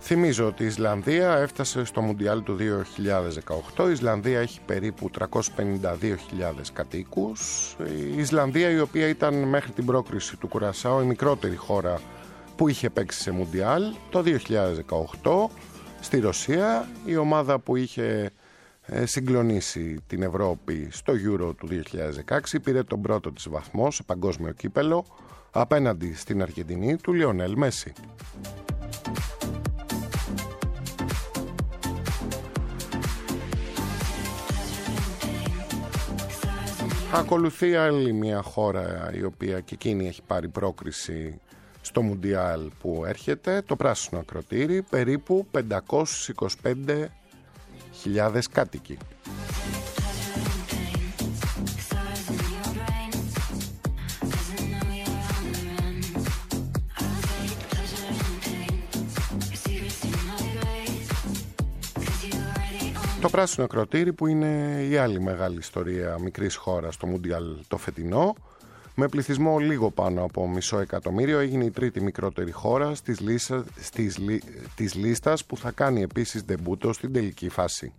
Θυμίζω ότι η Ισλανδία έφτασε στο Μουντιάλ του δύο χιλιάδες δεκαοκτώ. Η Ισλανδία έχει περίπου τριακόσιες πενήντα δύο χιλιάδες κατοίκους. Η Ισλανδία, η οποία ήταν μέχρι την πρόκριση του Κουρασάου η μικρότερη χώρα που είχε παίξει σε Μουντιάλ, το δύο χιλιάδες δεκαοκτώ στη Ρωσία, η ομάδα που είχε συγκλονίσει την Ευρώπη στο Euro του δύο χιλιάδες δεκαέξι, πήρε τον πρώτο της βαθμό σε παγκόσμιο κύπελο απέναντι στην Αργεντινή του Λιονέλ Μέση. Ακολουθεί άλλη μια χώρα η οποία και εκείνη έχει πάρει πρόκριση στο Μουντιάλ που έρχεται, το πράσινο ακροτήρι, περίπου πεντακόσιες είκοσι πέντε χιλιάδες κάτοικοι. Το πράσινο ακροτήρι που είναι η άλλη μεγάλη ιστορία μικρής χώρας στο Μουντιάλ το φετινό, με πληθυσμό λίγο πάνω από μισό εκατομμύριο, έγινε η τρίτη μικρότερη χώρα στις λίστα, στις, της λίστας που θα κάνει επίσης ντεμπούτο στην τελική φάση.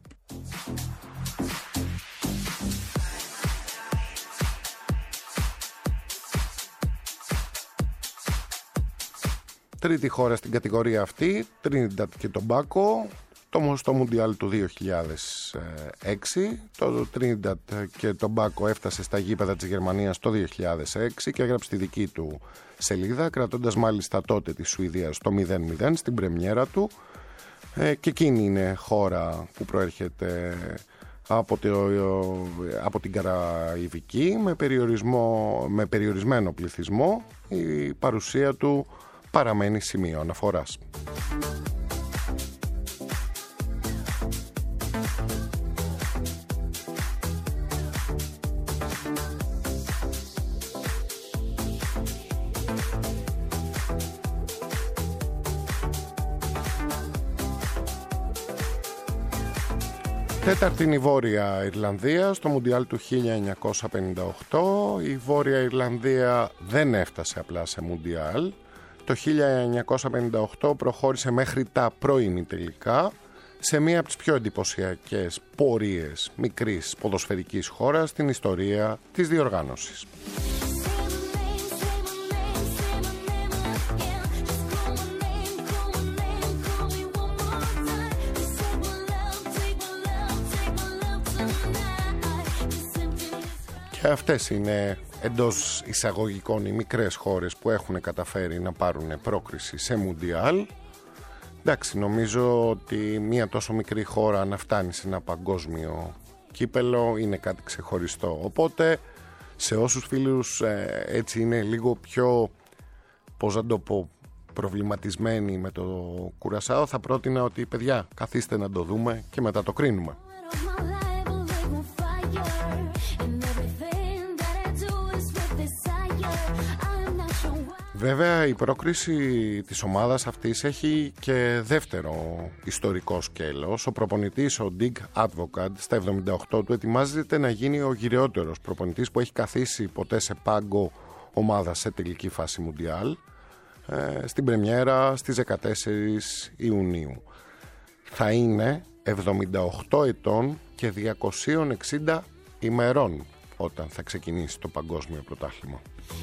Τρίτη χώρα στην κατηγορία αυτή, Τρίνινταντ και Τομπάκο, στο Μουντιάλ του δύο χιλιάδες έξι. Το Τρίνινταντ και Τομπάκο έφτασε στα γήπεδα της Γερμανίας το δύο χιλιάδες έξι και έγραψε τη δική του σελίδα, κρατώντας μάλιστα τότε τη Σουηδία στο μηδέν μηδέν στην πρεμιέρα του, και εκείνη είναι χώρα που προέρχεται από, το, από την Καραϊβική με, περιορισμό, με περιορισμένο πληθυσμό. Η παρουσία του παραμένει σημείο αναφοράς. Τέταρτη είναι η Βόρεια Ιρλανδία στο Μουντιάλ του χίλια εννιακόσια πενήντα οκτώ. Η Βόρεια Ιρλανδία δεν έφτασε απλά σε Μουντιάλ. Το χίλια εννιακόσια πενήντα οκτώ προχώρησε μέχρι τα πρώιμη τελικά σε μία από τις πιο εντυπωσιακές πορείες μικρής ποδοσφαιρικής χώρας στην ιστορία της διοργάνωσης. Και αυτές είναι εντός εισαγωγικών οι μικρές χώρες που έχουν καταφέρει να πάρουν πρόκριση σε Μουντιάλ. Εντάξει, νομίζω ότι μια τόσο μικρή χώρα να φτάνει σε ένα παγκόσμιο κύπελο είναι κάτι ξεχωριστό. Οπότε σε όσους φίλους ε, έτσι είναι λίγο πιο, πώς να το πω, προβληματισμένοι με το Κουρασάο, θα πρότεινα ότι παιδιά καθίστε να το δούμε και μετά το κρίνουμε. Βέβαια η πρόκριση της ομάδας αυτής έχει και δεύτερο ιστορικό σκέλος. Ο προπονητής, ο Dig Advocat, στα εβδομήντα οκτώ του ετοιμάζεται να γίνει ο γυρεότερος προπονητής που έχει καθίσει ποτέ σε πάγκο ομάδα σε τελική φάση Μουντιάλ, ε, στην πρεμιέρα στις δεκατέσσερις Ιουνίου. Θα είναι εβδομήντα οκτώ ετών και διακόσιες εξήντα ημερών όταν θα ξεκινήσει το παγκόσμιο πρωτάθλημα.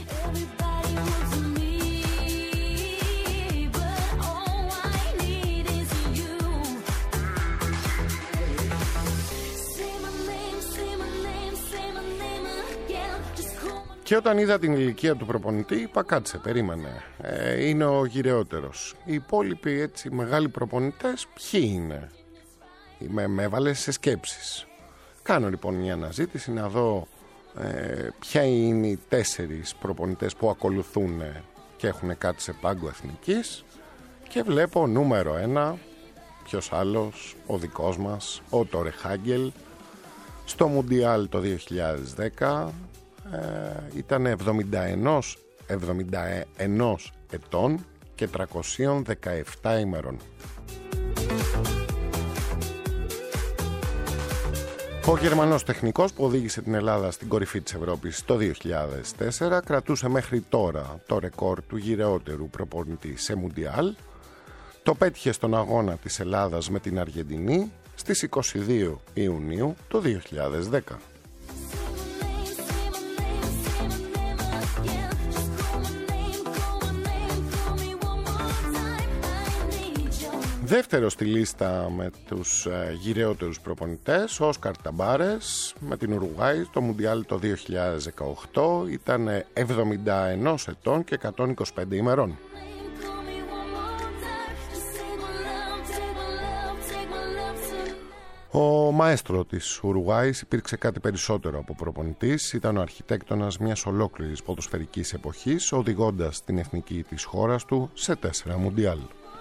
Και όταν είδα την ηλικία του προπονητή, είπα κάτσε, περίμενε. Ε, είναι ο γυρεότερος. Οι υπόλοιποι έτσι μεγάλοι προπονητές, ποιοι είναι? Με, με έβαλε σε σκέψεις. Κάνω λοιπόν μια αναζήτηση να δω ε, ποια είναι οι τέσσερις προπονητές που ακολουθούν και έχουν κάτι σε πάγκο εθνικής. Και βλέπω νούμερο ένα, ποιος άλλος, ο δικός μας, ο Τόρε Χάγκελ. Στο Μουντιάλ το δύο χιλιάδες δέκα ε, ήταν εβδομήντα ένα ετών και τριακόσιες δεκαεπτά ημερών. Ο Γερμανός τεχνικός που οδήγησε την Ελλάδα στην κορυφή της Ευρώπης το δύο χιλιάδες τέσσερα κρατούσε μέχρι τώρα το ρεκόρ του γυρεότερου προπονητή σε Μουντιάλ. Το πέτυχε στον αγώνα της Ελλάδας με την Αργεντινή στις είκοσι δύο Ιουνίου του δύο χιλιάδες δέκα. Δεύτερο στη λίστα με τους ε, γυραιότερους προπονητές, ο Όσκαρ Ταμπάρες με την Ουρουγουάη στο Μουντιάλ το δύο χιλιάδες δεκαοκτώ, ήταν εβδομήντα ένα ετών και εκατόν είκοσι πέντε ημερών. Ο μαέστρο της Ουρουγουάης υπήρξε κάτι περισσότερο από προπονητής, ήταν ο αρχιτέκτονας μιας ολόκληρης ποδοσφαιρικής εποχής, οδηγώντας την εθνική της χώρας του σε τέσσερα Μουντιάλ.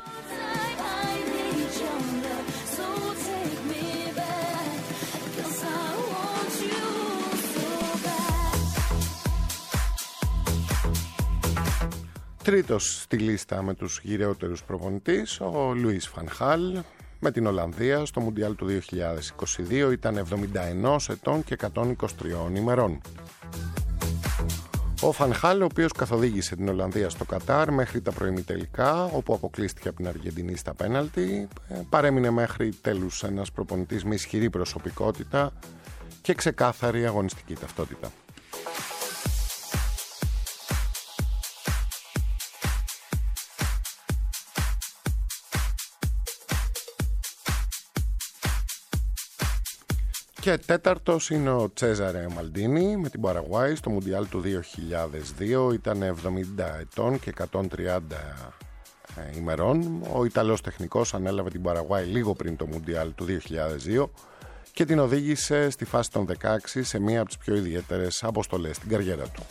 Τρίτος στη λίστα με τους γυραιότερους προπονητής, ο Λουίς Φαν Χάλ με την Ολλανδία στο Μουντιάλ του δύο χιλιάδες είκοσι δύο, ήταν εβδομήντα ένα ετών και εκατόν είκοσι τρία ημερών. Ο Φαν Χάλ, ο οποίος καθοδήγησε την Ολλανδία στο Κατάρ μέχρι τα προημιτελικά, όπου αποκλείστηκε από την Αργεντινή στα πέναλτι, παρέμεινε μέχρι τέλους ένας προπονητής με ισχυρή προσωπικότητα και ξεκάθαρη αγωνιστική ταυτότητα. Και τέταρτος είναι ο Τσέζαρε Μαλντίνι με την Παραγουάη στο Μουντιάλ του δύο χιλιάδες δύο, ήταν εβδομήντα ετών και εκατόν τριάντα ημερών. Ο Ιταλός τεχνικός ανέλαβε την Παραγουάη λίγο πριν το Μουντιάλ του δύο χιλιάδες δύο και την οδήγησε στη φάση των δεκαέξι σε μία από τις πιο ιδιαίτερες αποστολές στην καριέρα του.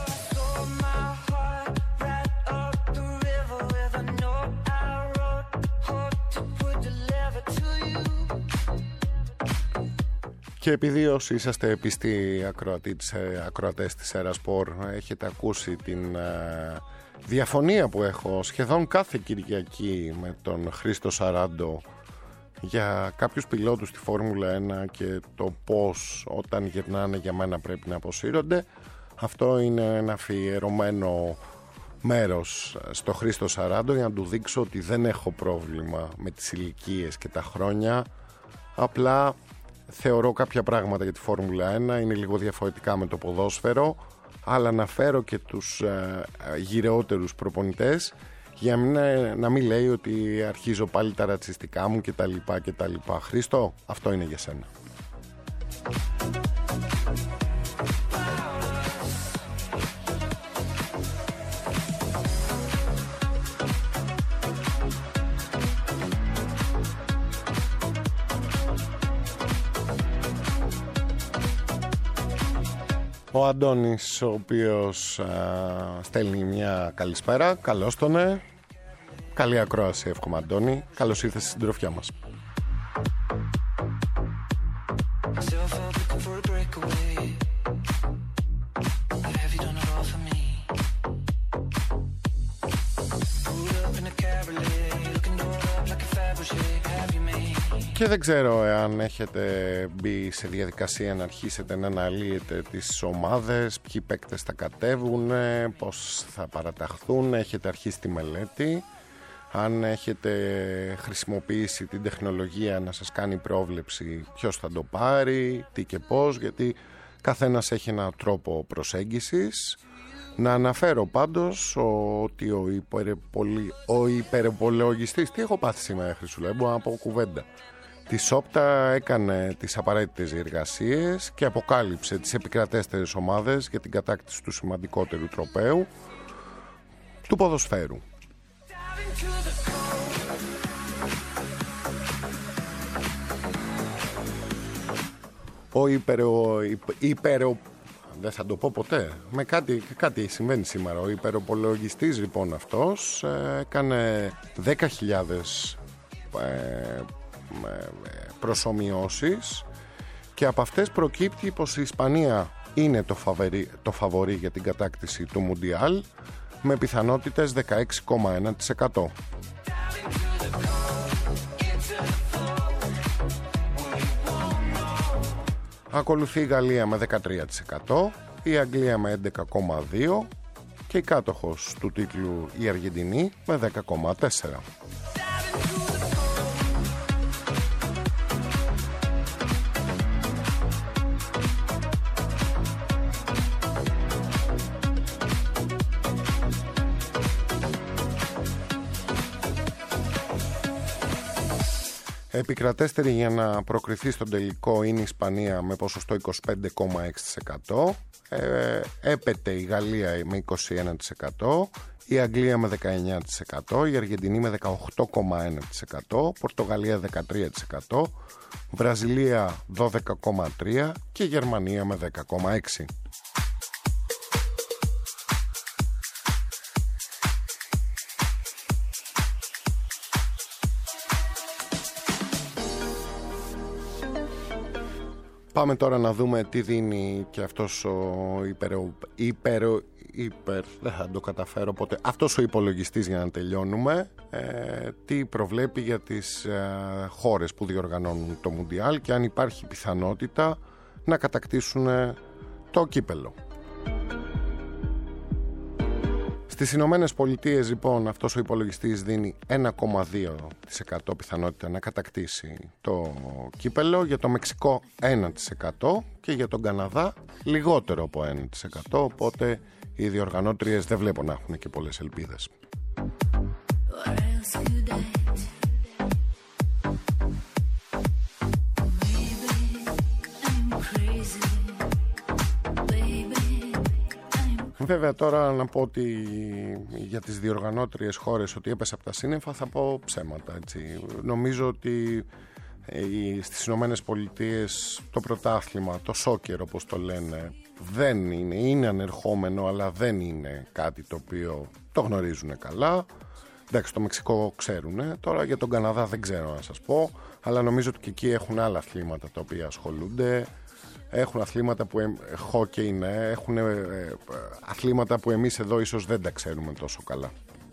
Και επειδή όσοι είσαστε πιστοί ακροατές της Ερασπορ έχετε ακούσει την ε, διαφωνία που έχω σχεδόν κάθε Κυριακή με τον Χρήστο Σαράντο για κάποιους πιλότους στη Φόρμουλα ένα και το πώς όταν γυρνάνε για μένα πρέπει να αποσύρονται, αυτό είναι ένα αφιερωμένο μέρος στο Χρήστο Σαράντο για να του δείξω ότι δεν έχω πρόβλημα με τις ηλικίες και τα χρόνια, απλά θεωρώ κάποια πράγματα για τη Φόρμουλα ένα είναι λίγο διαφορετικά με το ποδόσφαιρο, αλλά να φέρω και τους ε, γυραιότερους προπονητές για μην, να μην λέει ότι αρχίζω πάλι τα ρατσιστικά μου κτλ. κτλ. Χρήστο, αυτό είναι για σένα. Ο Αντώνης, ο οποίος α, στέλνει μια καλησπέρα. Καλώς τονε. Καλή ακρόαση εύχομαι, Αντώνη. Καλώς ήρθες στην συντροφιά μας. Και δεν ξέρω εάν έχετε μπει σε διαδικασία να αρχίσετε να αναλύετε τις ομάδες, ποιοι παίκτες θα κατέβουν, πώς θα παραταχθούν, έχετε αρχίσει τη μελέτη, αν έχετε χρησιμοποιήσει την τεχνολογία να σας κάνει πρόβλεψη ποιος θα το πάρει, τι και πώς, γιατί καθένας έχει έναν τρόπο προσέγγισης. Να αναφέρω πάντως ότι ο, υπερπολι... ο υπερυπολογιστής, τι έχω πάθει σήμερα Χρυσούλα, μπορώ να πω κουβέντα, τη Σόπτα έκανε τις απαραίτητες εργασίες και αποκάλυψε τις επικρατέστερες ομάδες για την κατάκτηση του σημαντικότερου τροπαίου του ποδοσφαίρου. Ο υπερο... υπερο... δεν θα το πω ποτέ, με κάτι, κάτι συμβαίνει σήμερα. Ο υπεροπολογιστής λοιπόν αυτός έκανε δέκα χιλιάδες ε, προσομοιώσεις και από αυτές προκύπτει πως η Ισπανία είναι το φαβορί, το φαβορί για την κατάκτηση του Μουντιάλ με πιθανότητες δεκαέξι κόμμα ένα τοις εκατό. Ακολουθεί η Γαλλία με δεκατρία τοις εκατό, η Αγγλία με έντεκα κόμμα δύο τοις εκατό και η κάτοχος του τίτλου η Αργεντινή με δέκα κόμμα τέσσερα τοις εκατό. Επικρατέστερη για να προκριθεί στον τελικό είναι η Ισπανία με ποσοστό είκοσι πέντε κόμμα έξι τοις εκατό. Ε, έπεται η Γαλλία με είκοσι ένα τοις εκατό, η Αγγλία με δεκαεννιά τοις εκατό, η Αργεντινή με δεκαοκτώ κόμμα ένα τοις εκατό, Πορτογαλία δεκατρία τοις εκατό, Βραζιλία δώδεκα κόμμα τρία τοις εκατό και η Γερμανία με δέκα κόμμα έξι τοις εκατό. Πάμε τώρα να δούμε τι δίνει και αυτός ο υπερο, υπερο, υπερ, δεν θα το καταφέρω ποτέ, αυτός ο υπολογιστής για να τελειώνουμε, ε, τι προβλέπει για τις ε, χώρες που διοργανώνουν το Μουντιάλ και αν υπάρχει πιθανότητα να κατακτήσουν το κύπελο. Στις Ηνωμένες Πολιτείες λοιπόν αυτός ο υπολογιστής δίνει ένα κόμμα δύο τοις εκατό πιθανότητα να κατακτήσει το κύπελο, για το Μεξικό ένα τοις εκατό και για τον Καναδά λιγότερο από ένα τοις εκατό, οπότε οι διοργανώτριες δεν βλέπω να έχουν και πολλές ελπίδες. Βέβαια τώρα να πω ότι για τις διοργανώτριες χώρες ότι έπεσε από τα σύννεφα θα πω ψέματα, έτσι. Νομίζω ότι στις Ηνωμένες Πολιτείες το πρωτάθλημα, το σόκερ όπως το λένε, δεν είναι, είναι ανερχόμενο αλλά δεν είναι κάτι το οποίο το γνωρίζουν καλά. Εντάξει, το Μεξικό ξέρουν, τώρα για τον Καναδά δεν ξέρω να σας πω, αλλά νομίζω ότι και εκεί έχουν άλλα αθλήματα τα οποία ασχολούνται. Έχουν αθλήματα που χόκκι είναι, έχουν ε, αθλήματα που εμείς εδώ ίσως δεν τα ξέρουμε τόσο καλά.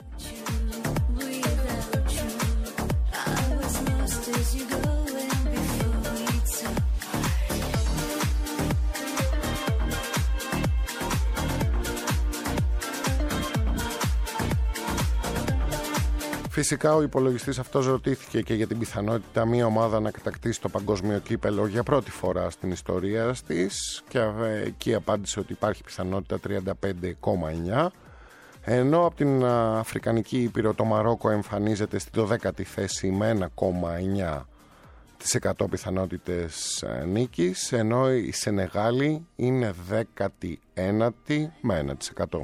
Φυσικά ο υπολογιστής αυτός ρωτήθηκε και για την πιθανότητα μια ομάδα να κατακτήσει το παγκόσμιο κύπελο για πρώτη φορά στην ιστορία της και εκεί απάντησε ότι υπάρχει πιθανότητα τριάντα πέντε κόμμα εννιά, ενώ από την Αφρικανική Ήπειρο το Μαρόκο εμφανίζεται στη δωδέκατη θέση με ένα κόμμα εννιά τοις εκατό πιθανότητες νίκης, ενώ η Σενεγάλη είναι δέκατη ένατη με ένα τοις εκατό.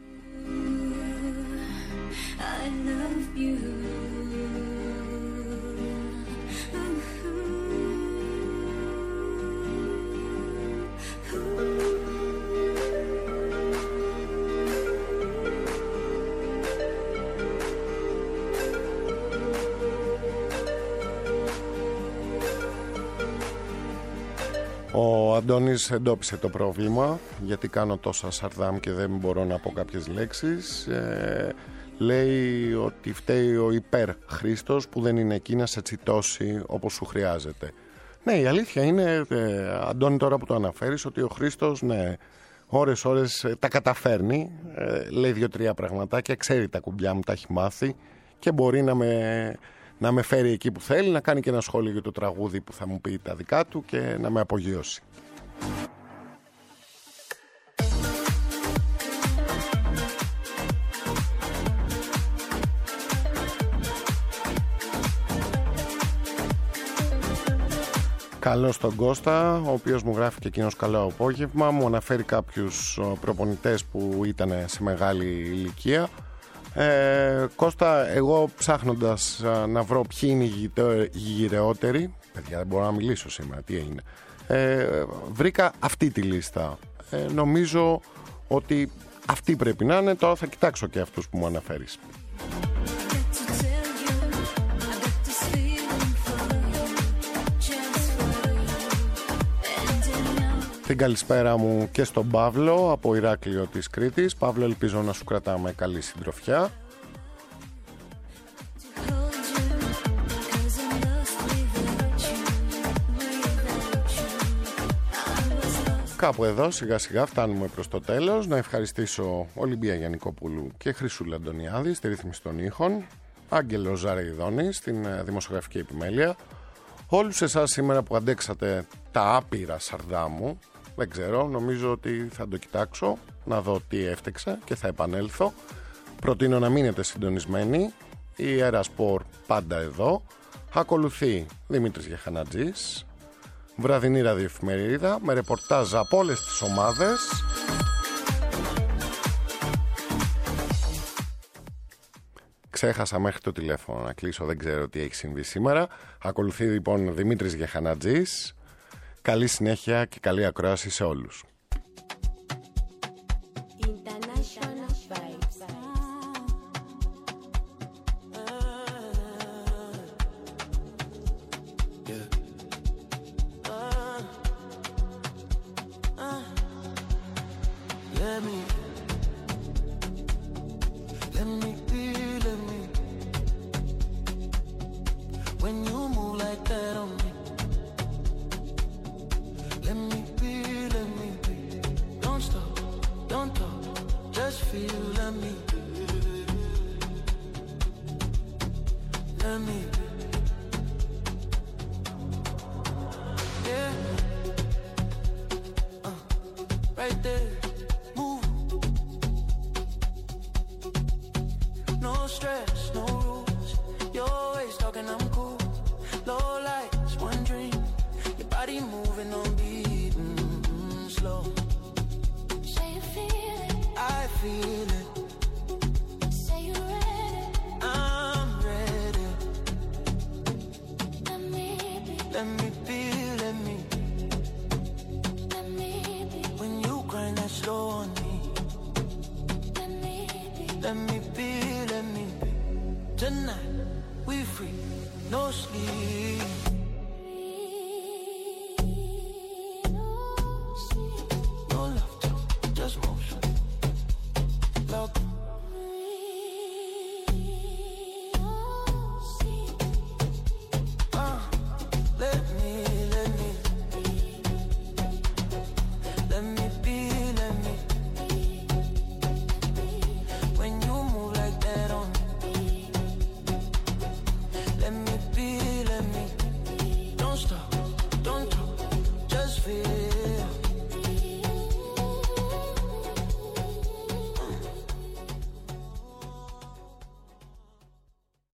Ο Αντώνης εντόπισε το πρόβλημα, γιατί κάνω τόσα σαρδάμ και δεν μπορώ να πω κάποιες λέξεις. Ε, λέει ότι φταίει ο υπερ Χρήστος που δεν είναι εκεί να σε τσιτώσει όπως σου χρειάζεται. Ναι, η αλήθεια είναι, ε, Αντώνη, τώρα που το αναφέρεις, ότι ο Χρήστος, ναι, ώρες ώρες ε, τα καταφέρνει, ε, λέει δύο-τρία πραγματάκια, ξέρει τα κουμπιά μου, τα έχει μάθει και μπορεί να με... να με φέρει εκεί που θέλει, να κάνει και ένα σχόλιο για το τραγούδι που θα μου πει τα δικά του και να με απογειώσει. Καλώς τον Κώστα, ο οποίος μου γράφει και εκείνος καλό απόγευμα, μου αναφέρει κάποιους προπονητές που ήταν σε μεγάλη ηλικία. Ε, Κώστα, εγώ ψάχνοντας α, να βρω ποιοι είναι οι γυρεότεροι, παιδιά δεν μπορώ να μιλήσω σήμερα, τι έγινε, ε, βρήκα αυτή τη λίστα. ε, Νομίζω ότι αυτή πρέπει να είναι, τώρα θα κοιτάξω και αυτούς που μου αναφέρεις. Την καλησπέρα μου και στον Παύλο από Ηράκλειο της Κρήτης. Παύλο, ελπίζω να σου κρατάμε καλή συντροφιά. Κάπου εδώ σιγά σιγά φτάνουμε προς το τέλος. Να ευχαριστήσω Ολυμπία Γιαννικόπουλου και Χρυσούλα Αντωνιάδη στη ρύθμιση των ήχων, Άγγελο Ζαρεϊδόνη στην δημοσιογραφική επιμέλεια. Όλους εσάς σήμερα που αντέξατε τα άπειρα σαρδάμου, δεν ξέρω, νομίζω ότι θα το κοιτάξω να δω τι έφτεξα και θα επανέλθω. Προτείνω να μείνετε συντονισμένοι, η Αέρα Σπορ πάντα εδώ. Ακολουθεί Δημήτρης Γεχανατζής, βραδινή ραδιοεφημερίδα με ρεπορτάζ από όλες τις ομάδες. Ξέχασα μέχρι το τηλέφωνο να κλείσω, δεν ξέρω τι έχει συμβεί σήμερα. Ακολουθεί λοιπόν Δημήτρης Γεχανατζής. Καλή συνέχεια και καλή ακρόαση σε όλους. Tonight we free, no sleep.